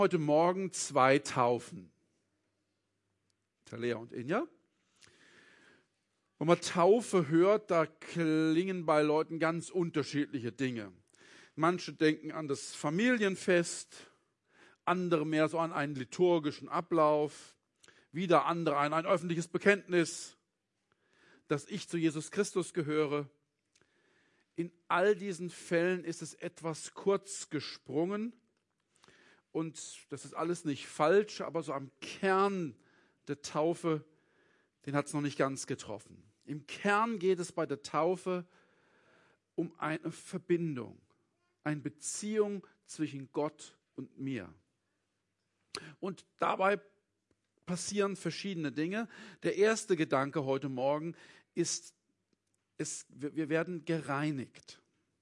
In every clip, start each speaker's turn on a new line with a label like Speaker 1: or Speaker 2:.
Speaker 1: Heute Morgen 2 Taufen. Talea und Inja. Wenn man Taufe hört, da klingen bei Leuten ganz unterschiedliche Dinge. Manche denken an das Familienfest, andere mehr so an einen liturgischen Ablauf, wieder andere an ein öffentliches Bekenntnis, dass ich zu Jesus Christus gehöre. In all diesen Fällen ist es etwas kurz gesprungen. Und das ist alles nicht falsch, aber so am Kern der Taufe, den hat es noch nicht ganz getroffen. Im Kern geht es bei der Taufe um eine Verbindung, eine Beziehung zwischen Gott und mir. Und dabei passieren verschiedene Dinge. Der erste Gedanke heute Morgen ist, wir werden gereinigt.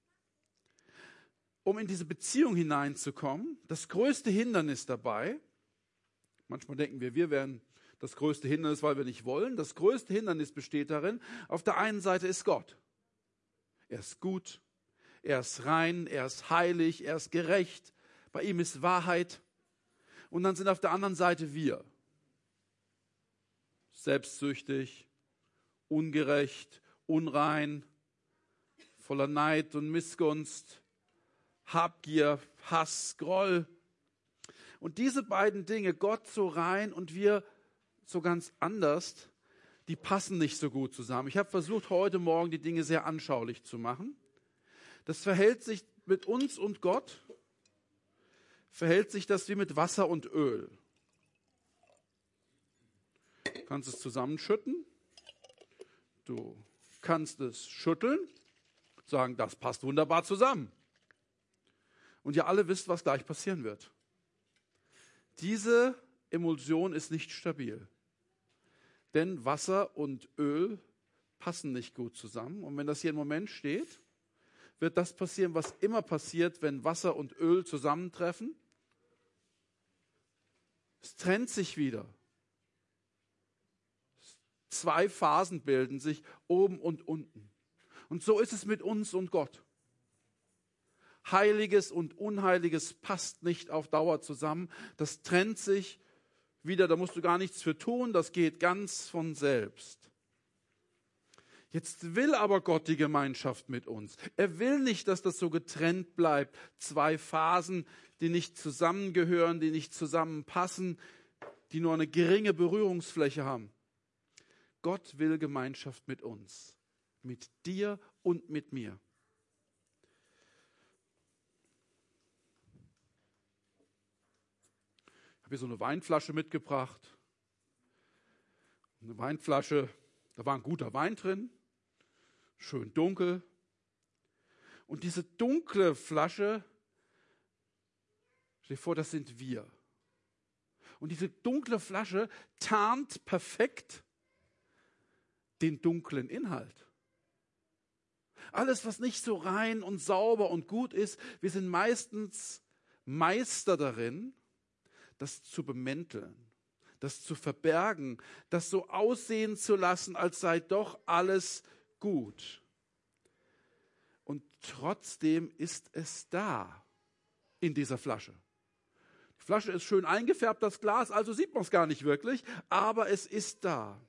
Speaker 1: Um in diese Beziehung hineinzukommen, das größte Hindernis dabei, manchmal denken wir wären das größte Hindernis, weil wir nicht wollen. Das größte Hindernis besteht darin, auf der einen Seite ist Gott. Er ist gut, er ist rein, er ist heilig, er ist gerecht, bei ihm ist Wahrheit. Und dann sind auf der anderen Seite wir. Selbstsüchtig, ungerecht, unrein, voller Neid und Missgunst, Habgier, Hass, Groll. Und diese beiden Dinge, Gott so rein und wir so ganz anders, die passen nicht so gut zusammen. Ich habe versucht, heute Morgen die Dinge sehr anschaulich zu machen. Das verhält sich mit uns und Gott, verhält sich das wie mit Wasser und Öl. Du kannst es zusammenschütten, du kannst es schütteln, sagen, das passt wunderbar zusammen. Und ihr alle wisst, was gleich passieren wird. Diese Emulsion ist nicht stabil. Denn Wasser und Öl passen nicht gut zusammen. Und wenn das hier im Moment steht, wird das passieren, was immer passiert, wenn Wasser und Öl zusammentreffen. Es trennt sich wieder. 2 Phasen bilden sich, oben und unten. Und so ist es mit uns und Gott. Heiliges und Unheiliges passt nicht auf Dauer zusammen. Das trennt sich wieder, da musst du gar nichts für tun, das geht ganz von selbst. Jetzt will aber Gott die Gemeinschaft mit uns. Er will nicht, dass das so getrennt bleibt. 2 Phasen, die nicht zusammengehören, die nicht zusammenpassen, die nur eine geringe Berührungsfläche haben. Gott will Gemeinschaft mit uns, mit dir und mit mir. Ich habe hier so eine Weinflasche mitgebracht. Eine Weinflasche, da war ein guter Wein drin, schön dunkel. Und diese dunkle Flasche, stell dir vor, das sind wir. Und diese dunkle Flasche tarnt perfekt den dunklen Inhalt. Alles, was nicht so rein und sauber und gut ist, wir sind meistens Meister darin, das zu bemänteln, das zu verbergen, das so aussehen zu lassen, als sei doch alles gut. Und trotzdem ist es da in dieser Flasche. Die Flasche ist schön eingefärbt, das Glas, also sieht man es gar nicht wirklich, aber es ist da.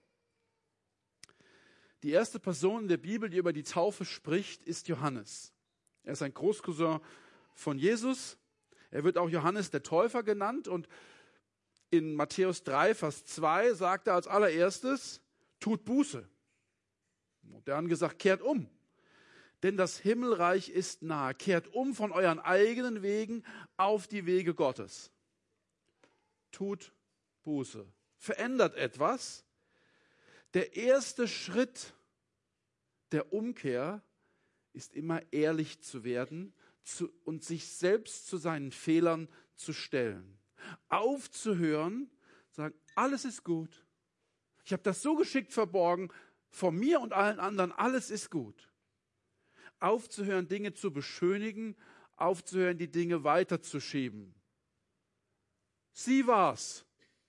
Speaker 1: Die erste Person in der Bibel, die über die Taufe spricht, ist Johannes. Er ist ein Großcousin von Jesus. Er wird auch Johannes der Täufer genannt und in Matthäus 3, Vers 2 sagt er als allererstes, tut Buße. Modern gesagt, kehrt um. Denn das Himmelreich ist nahe. Kehrt um von euren eigenen Wegen auf die Wege Gottes. Tut Buße. Verändert etwas. Der erste Schritt der Umkehr ist immer ehrlich zu werden und sich selbst zu seinen Fehlern zu stellen. Aufzuhören, sagen, alles ist gut. Ich habe das so geschickt verborgen, vor mir und allen anderen, alles ist gut. Aufzuhören, Dinge zu beschönigen, aufzuhören, die Dinge weiterzuschieben. Sie war's.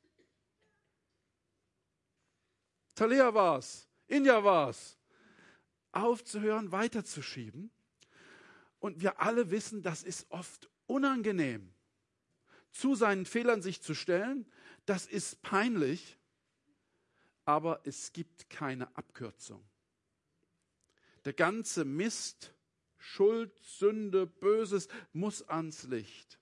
Speaker 1: Talea war's. Inja war's. Aufzuhören, weiterzuschieben. Und wir alle wissen, das ist oft unangenehm. zu seinen Fehlern sich zu stellen, das ist peinlich, aber es gibt keine Abkürzung. Der ganze Mist, Schuld, Sünde, Böses muss ans Licht.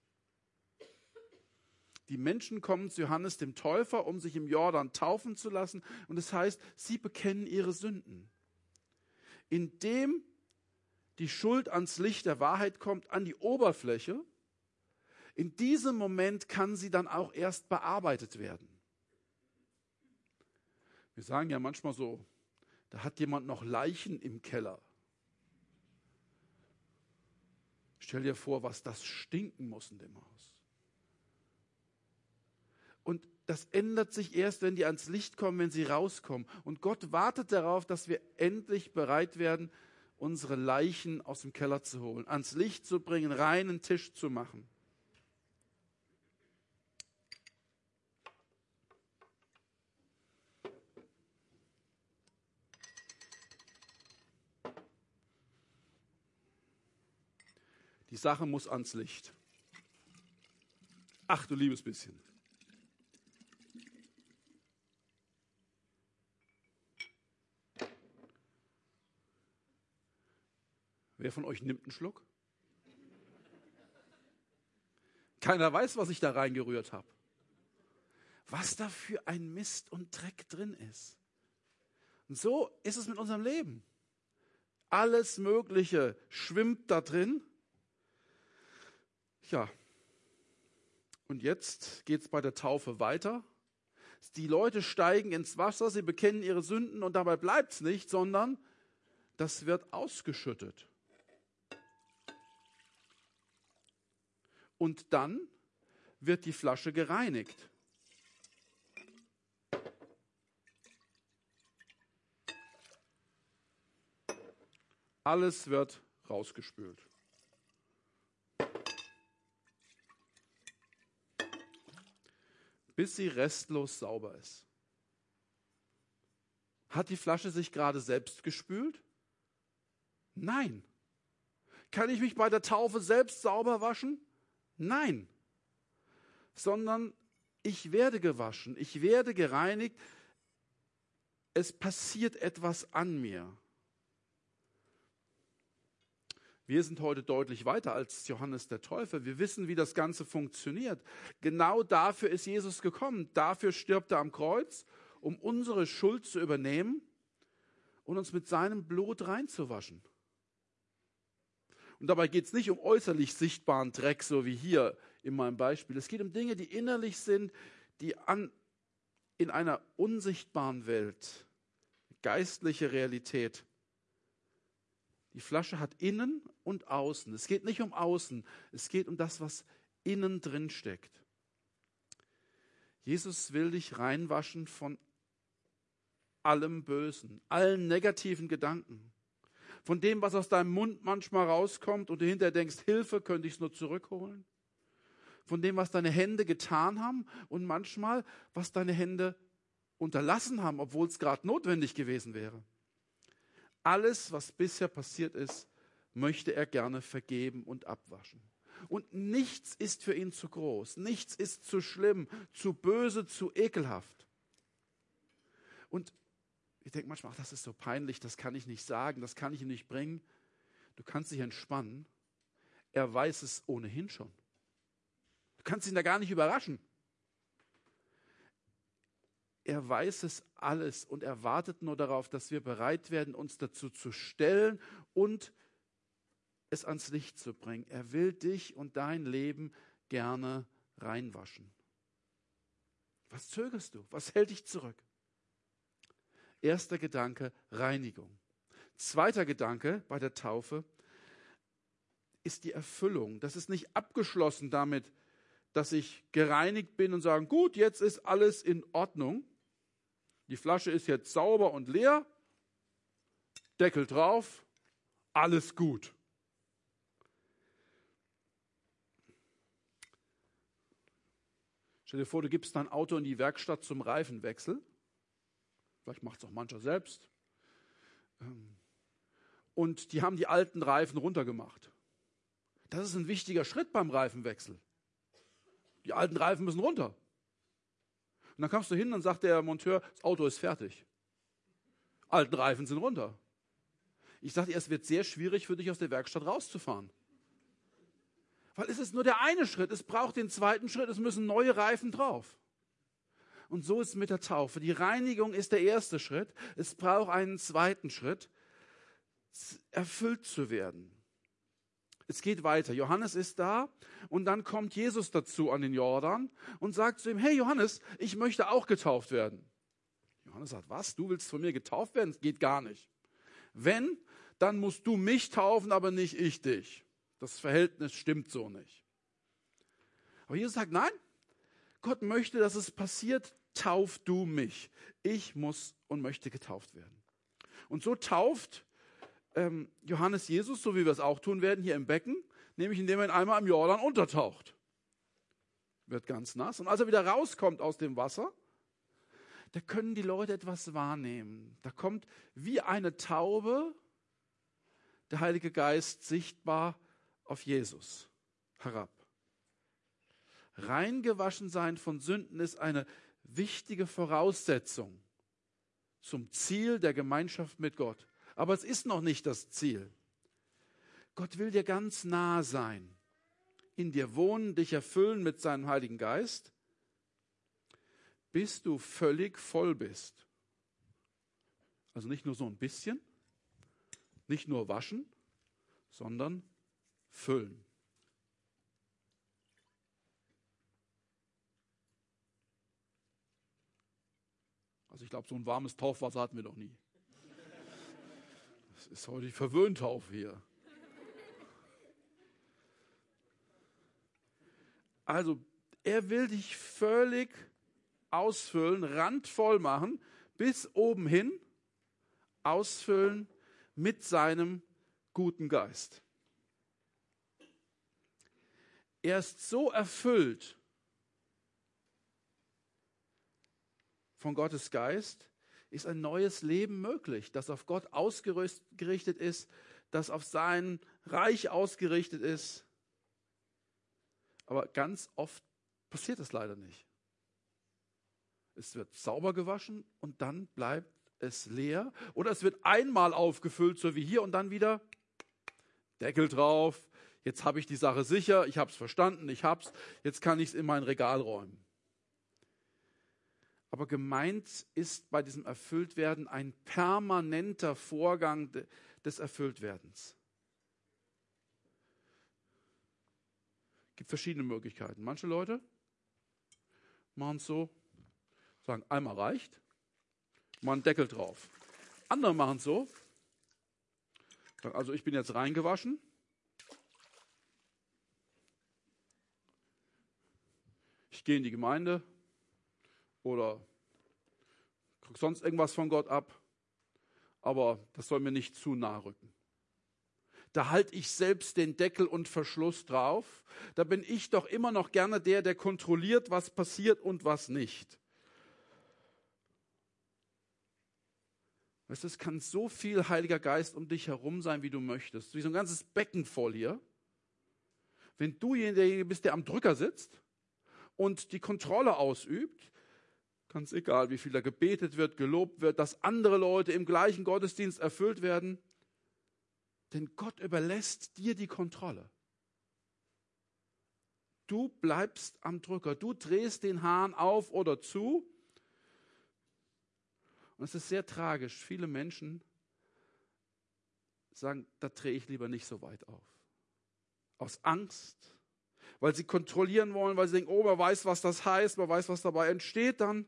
Speaker 1: Die Menschen kommen zu Johannes dem Täufer, um sich im Jordan taufen zu lassen. Und das heißt, sie bekennen ihre Sünden. Indem die Schuld ans Licht der Wahrheit kommt, an die Oberfläche, in diesem Moment kann sie dann auch erst bearbeitet werden. Wir sagen ja manchmal so, da hat jemand noch Leichen im Keller. Stell dir vor, was das stinken muss in dem Haus. Und das ändert sich erst, wenn die ans Licht kommen, wenn sie rauskommen. Und Gott wartet darauf, dass wir endlich bereit werden, unsere Leichen aus dem Keller zu holen, ans Licht zu bringen, reinen Tisch zu machen. Die Sache muss ans Licht. Ach, du liebes bisschen. Wer von euch nimmt einen Schluck? Keiner weiß, was ich da reingerührt habe. Was da für ein Mist und Dreck drin ist. Und so ist es mit unserem Leben. Alles Mögliche schwimmt da drin. Ja, und jetzt geht es bei der Taufe weiter. Die Leute steigen ins Wasser, sie bekennen ihre Sünden und dabei bleibt es nicht, sondern das wird ausgeschüttet. Und dann wird die Flasche gereinigt. Alles wird rausgespült. Bis sie restlos sauber ist. Hat die Flasche sich gerade selbst gespült? Nein. Kann ich mich bei der Taufe selbst sauber waschen? Nein. Sondern ich werde gewaschen, ich werde gereinigt. Es passiert etwas an mir. Wir sind heute deutlich weiter als Johannes der Täufer. Wir wissen, wie das Ganze funktioniert. Genau dafür ist Jesus gekommen. Dafür stirbt er am Kreuz, um unsere Schuld zu übernehmen und uns mit seinem Blut reinzuwaschen. Und dabei geht es nicht um äußerlich sichtbaren Dreck, so wie hier in meinem Beispiel. Es geht um Dinge, die innerlich sind, die in einer unsichtbaren Welt, geistliche Realität. Die Flasche hat innen und außen. Es geht nicht um außen, es geht um das, was innen drin steckt. Jesus will dich reinwaschen von allem Bösen, allen negativen Gedanken. Von dem, was aus deinem Mund manchmal rauskommt und du hinterher denkst, Hilfe, könnte ich es nur zurückholen. Von dem, was deine Hände getan haben und manchmal, was deine Hände unterlassen haben, obwohl es gerade notwendig gewesen wäre. Alles, was bisher passiert ist, möchte er gerne vergeben und abwaschen. Und nichts ist für ihn zu groß, nichts ist zu schlimm, zu böse, zu ekelhaft. Und ich denke manchmal, ach, das ist so peinlich, das kann ich nicht sagen, das kann ich ihm nicht bringen. Du kannst dich entspannen. Er weiß es ohnehin schon. Du kannst ihn da gar nicht überraschen. Er weiß es alles und er wartet nur darauf, dass wir bereit werden, uns dazu zu stellen und es ans Licht zu bringen. Er will dich und dein Leben gerne reinwaschen. Was zögerst du? Was hält dich zurück? Erster Gedanke, Reinigung. Zweiter Gedanke bei der Taufe ist die Erfüllung. Das ist nicht abgeschlossen damit, dass ich gereinigt bin und sage, gut, jetzt ist alles in Ordnung. Die Flasche ist jetzt sauber und leer. Deckel drauf. Alles gut. Stell dir vor, du gibst dein Auto in die Werkstatt zum Reifenwechsel. Vielleicht macht es auch mancher selbst. Und die haben die alten Reifen runtergemacht. Das ist ein wichtiger Schritt beim Reifenwechsel. Die alten Reifen müssen runter. Und dann kommst du hin und sagt der Monteur, das Auto ist fertig. Alten Reifen sind runter. Ich sage dir, es wird sehr schwierig für dich aus der Werkstatt rauszufahren. Weil es ist nur der eine Schritt, es braucht den zweiten Schritt, es müssen neue Reifen drauf. Und so ist es mit der Taufe. Die Reinigung ist der erste Schritt, es braucht einen zweiten Schritt, erfüllt zu werden. Es geht weiter. Johannes ist da und dann kommt Jesus dazu an den Jordan und sagt zu ihm, hey Johannes, ich möchte auch getauft werden. Johannes sagt, was? Du willst von mir getauft werden? Das geht gar nicht. Wenn, dann musst du mich taufen, aber nicht ich dich. Das Verhältnis stimmt so nicht. Aber Jesus sagt, nein, Gott möchte, dass es passiert, tauf du mich. Ich muss und möchte getauft werden. Und so tauft Johannes Jesus, so wie wir es auch tun werden, hier im Becken, nämlich indem er ihn einmal im Jordan untertaucht. Wird ganz nass. Und als er wieder rauskommt aus dem Wasser, da können die Leute etwas wahrnehmen. Da kommt wie eine Taube der Heilige Geist sichtbar auf Jesus herab. Reingewaschen sein von Sünden ist eine wichtige Voraussetzung zum Ziel der Gemeinschaft mit Gott. Aber es ist noch nicht das Ziel. Gott will dir ganz nah sein, in dir wohnen, dich erfüllen mit seinem Heiligen Geist, bis du völlig voll bist. Also nicht nur so ein bisschen, nicht nur waschen, sondern füllen. Also ich glaube, so ein warmes Taufwasser hatten wir noch nie. Das ist heute die Verwöhntaufe hier. Also er will dich völlig ausfüllen, randvoll machen, bis oben hin ausfüllen mit seinem guten Geist. Er ist so erfüllt von Gottes Geist, ist ein neues Leben möglich, das auf Gott ausgerichtet ist, das auf sein Reich ausgerichtet ist. Aber ganz oft passiert das leider nicht. Es wird sauber gewaschen und dann bleibt es leer. Oder es wird einmal aufgefüllt, so wie hier, und dann wieder Deckel drauf. Jetzt habe ich die Sache sicher, ich habe es verstanden, jetzt kann ich es in mein Regal räumen. Aber gemeint ist bei diesem Erfülltwerden ein permanenter Vorgang des Erfülltwerdens. Es gibt verschiedene Möglichkeiten. Manche Leute machen es so, sagen, einmal reicht, machen einen Deckel drauf. Andere machen es so, sagen, also ich bin jetzt reingewaschen. Ich gehe in die Gemeinde oder kriege sonst irgendwas von Gott ab, aber das soll mir nicht zu nahe rücken. Da halte ich selbst den Deckel und Verschluss drauf. Da bin ich doch immer noch gerne der kontrolliert, was passiert und was nicht. Weißt du, es kann so viel Heiliger Geist um dich herum sein, wie du möchtest. Wie so ein ganzes Becken voll hier. Wenn du derjenige bist, der am Drücker sitzt und die Kontrolle ausübt, ganz egal, wie viel da gebetet wird, gelobt wird, dass andere Leute im gleichen Gottesdienst erfüllt werden, denn Gott überlässt dir die Kontrolle. Du bleibst am Drücker, du drehst den Hahn auf oder zu. Und es ist sehr tragisch. Viele Menschen sagen, da drehe ich lieber nicht so weit auf. Aus Angst, weil sie kontrollieren wollen, weil sie denken, oh, man weiß, was das heißt, man weiß, was dabei entsteht dann.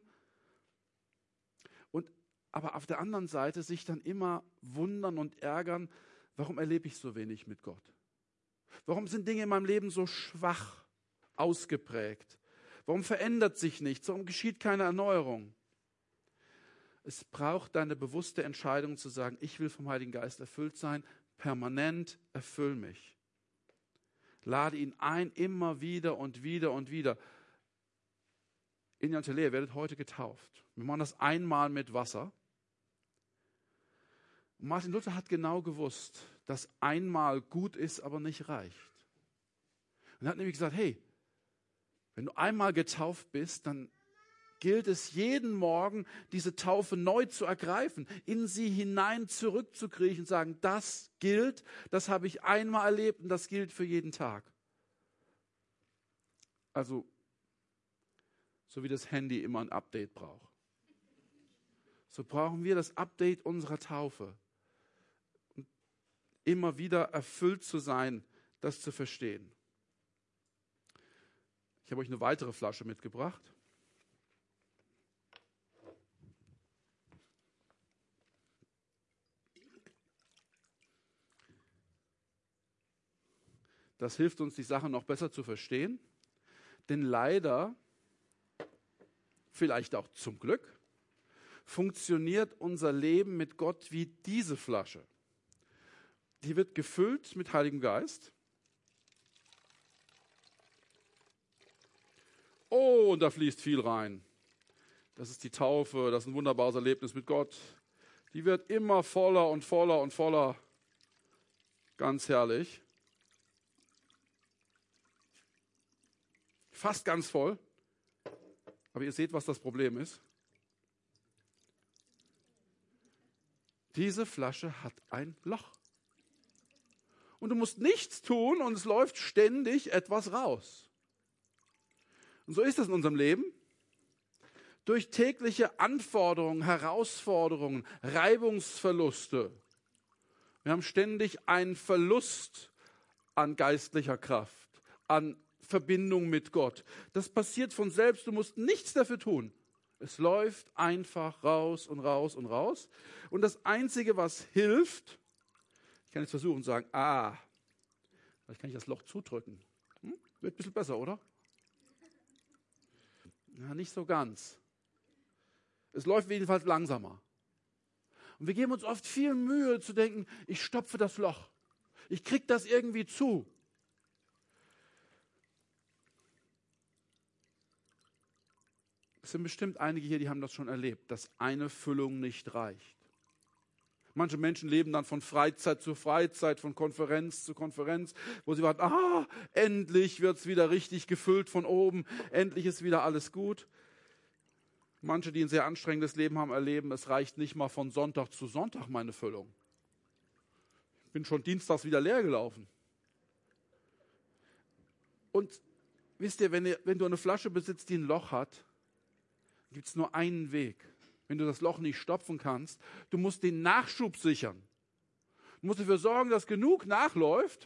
Speaker 1: Aber auf der anderen Seite sich dann immer wundern und ärgern, warum erlebe ich so wenig mit Gott? Warum sind Dinge in meinem Leben so schwach ausgeprägt? Warum verändert sich nichts? Warum geschieht keine Erneuerung? Es braucht deine bewusste Entscheidung zu sagen, ich will vom Heiligen Geist erfüllt sein, permanent erfüll mich. Lade ihn ein, immer wieder und wieder und wieder. Inja und Telea, ihr werdet heute getauft. Wir machen das einmal mit Wasser. Und Martin Luther hat genau gewusst, dass einmal gut ist, aber nicht reicht. Und er hat nämlich gesagt, hey, Wenn du einmal getauft bist, dann gilt es jeden Morgen, diese Taufe neu zu ergreifen, in sie hinein zurückzukriechen und sagen, das gilt, das habe ich einmal erlebt und das gilt für jeden Tag. Also, so wie das Handy immer ein Update braucht. So brauchen wir das Update unserer Taufe. Und immer wieder erfüllt zu sein, das zu verstehen. Ich habe euch eine weitere Flasche mitgebracht. Das hilft uns, die Sache noch besser zu verstehen. Denn leider, vielleicht auch zum Glück, funktioniert unser Leben mit Gott wie diese Flasche. Die wird gefüllt mit Heiligem Geist. Oh, und da fließt viel rein. Das ist die Taufe, das ist ein wunderbares Erlebnis mit Gott. Die wird immer voller und voller und voller. Ganz herrlich. Fast ganz voll. Aber ihr seht, was das Problem ist. Diese Flasche hat ein Loch. Und du musst nichts tun und es läuft ständig etwas raus. Und so ist es in unserem Leben. Durch tägliche Anforderungen, Herausforderungen, Reibungsverluste. Wir haben ständig einen Verlust an geistlicher Kraft, an Verbindung mit Gott. Das passiert von selbst, du musst nichts dafür tun. Es läuft einfach raus und raus und raus. Und das Einzige, was hilft, ich kann jetzt versuchen und sagen, vielleicht kann ich das Loch zudrücken. Wird ein bisschen besser, oder? Ja, nicht so ganz. Es läuft jedenfalls langsamer. Und wir geben uns oft viel Mühe zu denken, ich stopfe das Loch. Ich kriege das irgendwie zu. Es sind bestimmt einige hier, die haben das schon erlebt, dass eine Füllung nicht reicht. Manche Menschen leben dann von Freizeit zu Freizeit, von Konferenz zu Konferenz, wo sie warten, endlich wird es wieder richtig gefüllt von oben, endlich ist wieder alles gut. Manche, die ein sehr anstrengendes Leben haben, erleben, es reicht nicht mal von Sonntag zu Sonntag meine Füllung. Ich bin schon dienstags wieder leer gelaufen. Und wisst ihr, wenn du eine Flasche besitzt, die ein Loch hat, gibt es nur einen Weg. Wenn du das Loch nicht stopfen kannst, du musst den Nachschub sichern. Du musst dafür sorgen, dass genug nachläuft.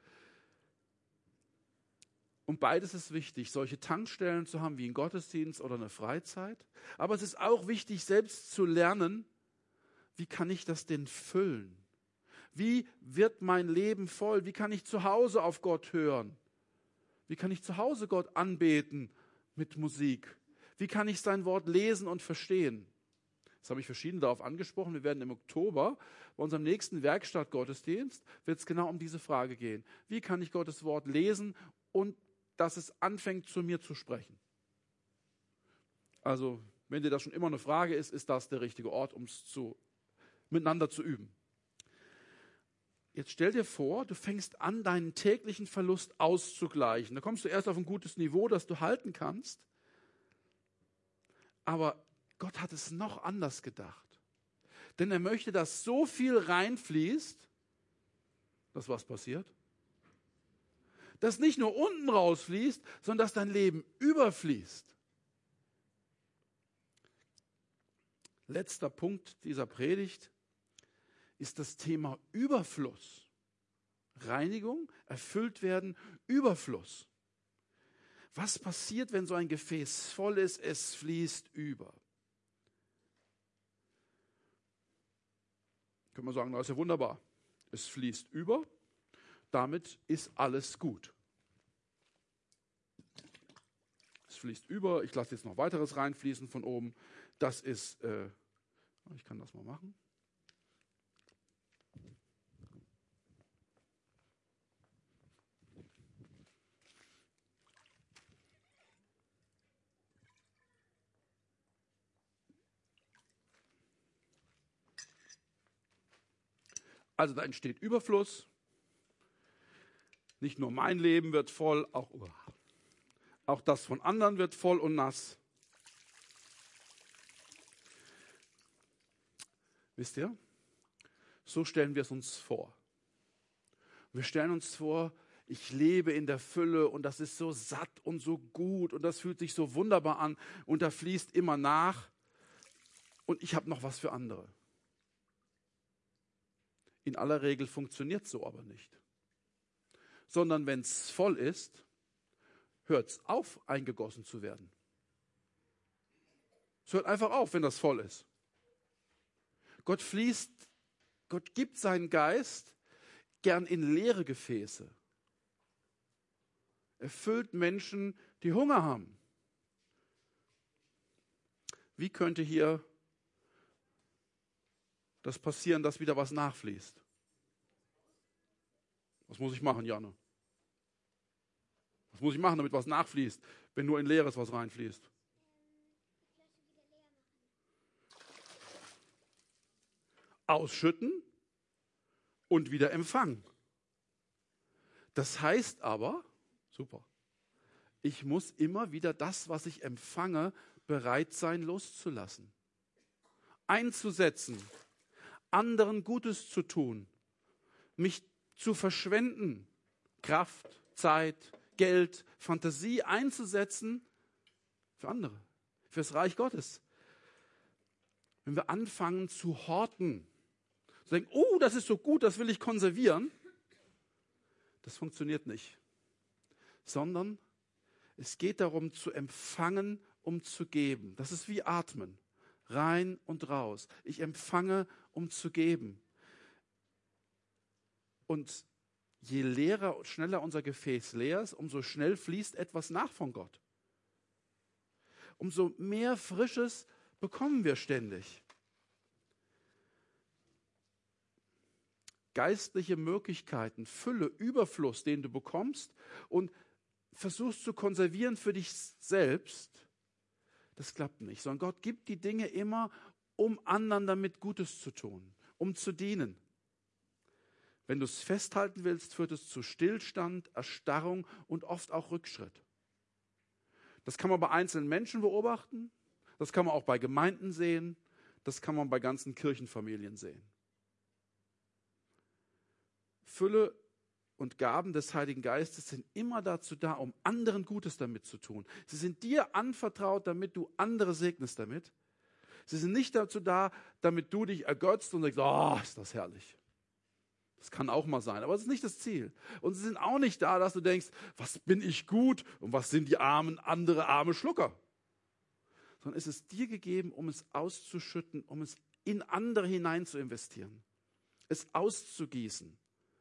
Speaker 1: Und beides ist wichtig, solche Tankstellen zu haben wie ein Gottesdienst oder eine Freizeit. Aber es ist auch wichtig, selbst zu lernen, wie kann ich das denn füllen? Wie wird mein Leben voll? Wie kann ich zu Hause auf Gott hören? Wie kann ich zu Hause Gott anbeten mit Musik? Wie kann ich sein Wort lesen und verstehen? Das habe ich verschieden darauf angesprochen. Wir werden im Oktober bei unserem nächsten Werkstattgottesdienst wird es genau um diese Frage gehen. Wie kann ich Gottes Wort lesen und dass es anfängt, zu mir zu sprechen? Also, wenn dir das schon immer eine Frage ist, ist das der richtige Ort, um es miteinander zu üben. Jetzt stell dir vor, du fängst an, deinen täglichen Verlust auszugleichen. Da kommst du erst auf ein gutes Niveau, das du halten kannst. Aber Gott hat es noch anders gedacht. Denn er möchte, dass so viel reinfließt, dass was passiert? Dass nicht nur unten rausfließt, sondern dass dein Leben überfließt. Letzter Punkt dieser Predigt ist das Thema Überfluss. Reinigung, erfüllt werden, Überfluss. Was passiert, wenn so ein Gefäß voll ist, es fließt über? Können wir sagen, das ist ja wunderbar. Es fließt über, damit ist alles gut. Es fließt über, ich lasse jetzt noch weiteres reinfließen von oben. Das ist, ich kann das mal machen. Also da entsteht Überfluss. Nicht nur mein Leben wird voll, Auch das von anderen wird voll und nass. Wisst ihr? So stellen wir es uns vor. Wir stellen uns vor, ich lebe in der Fülle und das ist so satt und so gut und das fühlt sich so wunderbar an und da fließt immer nach und ich habe noch was für andere. In aller Regel funktioniert es so aber nicht. Sondern wenn es voll ist, hört es auf, eingegossen zu werden. Es hört einfach auf, wenn das voll ist. Gott gibt seinen Geist gern in leere Gefäße. Er füllt Menschen, die Hunger haben. Wie könnte hier das passieren, dass wieder was nachfließt? Was muss ich machen, Janne? Was muss ich machen, damit was nachfließt, wenn nur in Leeres was reinfließt? Ausschütten und wieder empfangen. Das heißt aber, super, ich muss immer wieder das, was ich empfange, bereit sein, loszulassen. Einzusetzen, anderen Gutes zu tun, mich zu verschwenden, Kraft, Zeit, Geld, Fantasie einzusetzen für andere, für das Reich Gottes. Wenn wir anfangen zu horten, zu denken, oh, das ist so gut, das will ich konservieren, das funktioniert nicht. Sondern es geht darum zu empfangen, um zu geben. Das ist wie Atmen, rein und raus. Ich empfange, um zu geben. Und je leerer und schneller unser Gefäß leer ist, umso schnell fließt etwas nach von Gott. Umso mehr Frisches bekommen wir ständig. Geistliche Möglichkeiten, Fülle, Überfluss, den du bekommst und versuchst zu konservieren für dich selbst, das klappt nicht. Sondern Gott gibt die Dinge immer, um anderen damit Gutes zu tun, um zu dienen. Wenn du es festhalten willst, führt es zu Stillstand, Erstarrung und oft auch Rückschritt. Das kann man bei einzelnen Menschen beobachten, das kann man auch bei Gemeinden sehen, das kann man bei ganzen Kirchenfamilien sehen. Fülle und Gaben des Heiligen Geistes sind immer dazu da, um anderen Gutes damit zu tun. Sie sind dir anvertraut, damit du andere segnest damit. Sie sind nicht dazu da, damit du dich ergötzt und sagst, oh, ist das herrlich. Das kann auch mal sein, aber das ist nicht das Ziel. Und sie sind auch nicht da, dass du denkst, was bin ich gut und was sind die andere arme Schlucker. Sondern es ist dir gegeben, um es auszuschütten, um es in andere hinein zu investieren. Es auszugießen.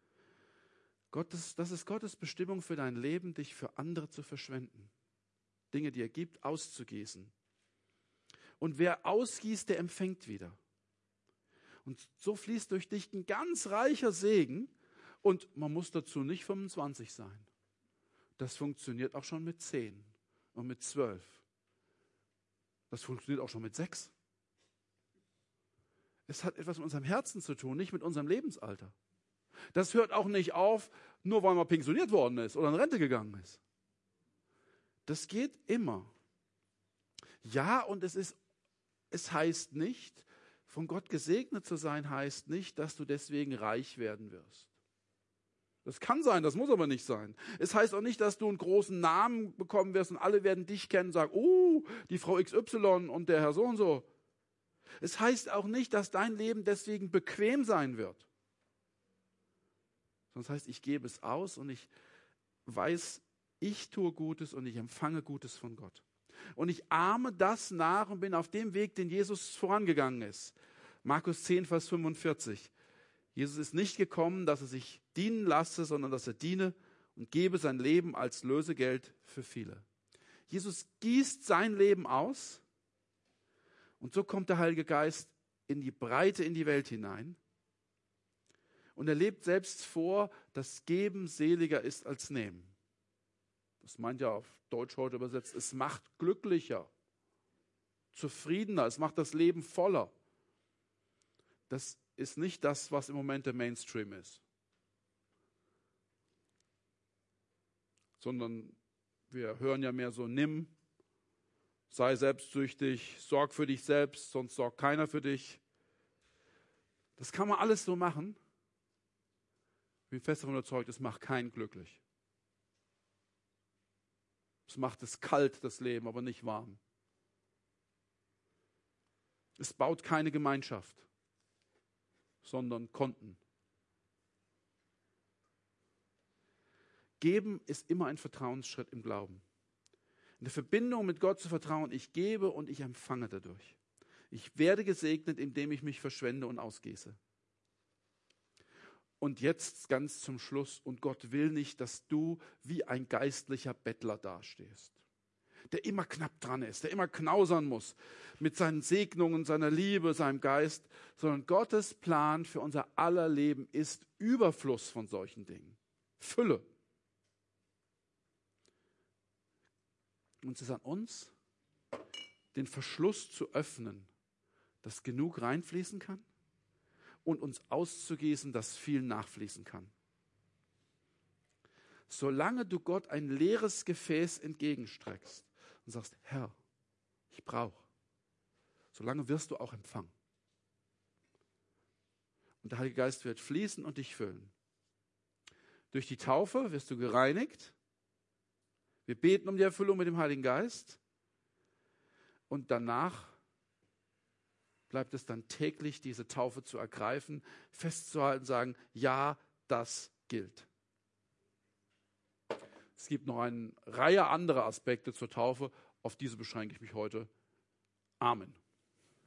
Speaker 1: Das ist Gottes Bestimmung für dein Leben, dich für andere zu verschwenden. Dinge, die er gibt, auszugießen. Und wer ausgießt, der empfängt wieder. Und so fließt durch dich ein ganz reicher Segen. Und man muss dazu nicht 25 sein. Das funktioniert auch schon mit 10 und mit 12. Das funktioniert auch schon mit 6. Es hat etwas mit unserem Herzen zu tun, nicht mit unserem Lebensalter. Das hört auch nicht auf, nur weil man pensioniert worden ist oder in Rente gegangen ist. Das geht immer. Ja, und es heißt nicht, von Gott gesegnet zu sein, heißt nicht, dass du deswegen reich werden wirst. Das kann sein, das muss aber nicht sein. Es heißt auch nicht, dass du einen großen Namen bekommen wirst und alle werden dich kennen und sagen, oh, die Frau XY und der Herr so und so. Es heißt auch nicht, dass dein Leben deswegen bequem sein wird. Sondern es heißt, ich gebe es aus und ich weiß, ich tue Gutes und ich empfange Gutes von Gott. Und ich ahme das nach und bin auf dem Weg, den Jesus vorangegangen ist. Markus 10, Vers 45. Jesus ist nicht gekommen, dass er sich dienen lasse, sondern dass er diene und gebe sein Leben als Lösegeld für viele. Jesus gießt sein Leben aus und so kommt der Heilige Geist in die Breite, in die Welt hinein. Und er lebt selbst vor, dass Geben seliger ist als Nehmen. Das meint ja auf Deutsch heute übersetzt, es macht glücklicher, zufriedener, es macht das Leben voller. Das ist nicht das, was im Moment der Mainstream ist. Sondern Wir hören ja mehr so, nimm, sei selbstsüchtig, sorg für dich selbst, sonst sorgt keiner für dich. Das kann man alles so machen. Ich bin fest davon überzeugt, es macht keinen glücklich. Es macht es kalt, das Leben, aber nicht warm. Es baut keine Gemeinschaft, sondern Konten. Geben ist immer ein Vertrauensschritt im Glauben. In der Verbindung mit Gott zu vertrauen, ich gebe und ich empfange dadurch. Ich werde gesegnet, indem ich mich verschwende und ausgieße. Und jetzt ganz zum Schluss, und Gott will nicht, dass du wie ein geistlicher Bettler dastehst, der immer knapp dran ist, der immer knausern muss mit seinen Segnungen, seiner Liebe, seinem Geist, sondern Gottes Plan für unser aller Leben ist Überfluss von solchen Dingen, Fülle. Und es ist an uns, den Verschluss zu öffnen, dass genug reinfließen kann und uns auszugießen, dass viel nachfließen kann. Solange du Gott ein leeres Gefäß entgegenstreckst und sagst, Herr, ich brauche, solange wirst du auch empfangen. Und der Heilige Geist wird fließen und dich füllen. Durch die Taufe wirst du gereinigt. Wir beten um die Erfüllung mit dem Heiligen Geist. Und danach bleibt es dann täglich, diese Taufe zu ergreifen, festzuhalten, sagen, ja, das gilt. Es gibt noch eine Reihe anderer Aspekte zur Taufe, auf diese beschränke ich mich heute. Amen.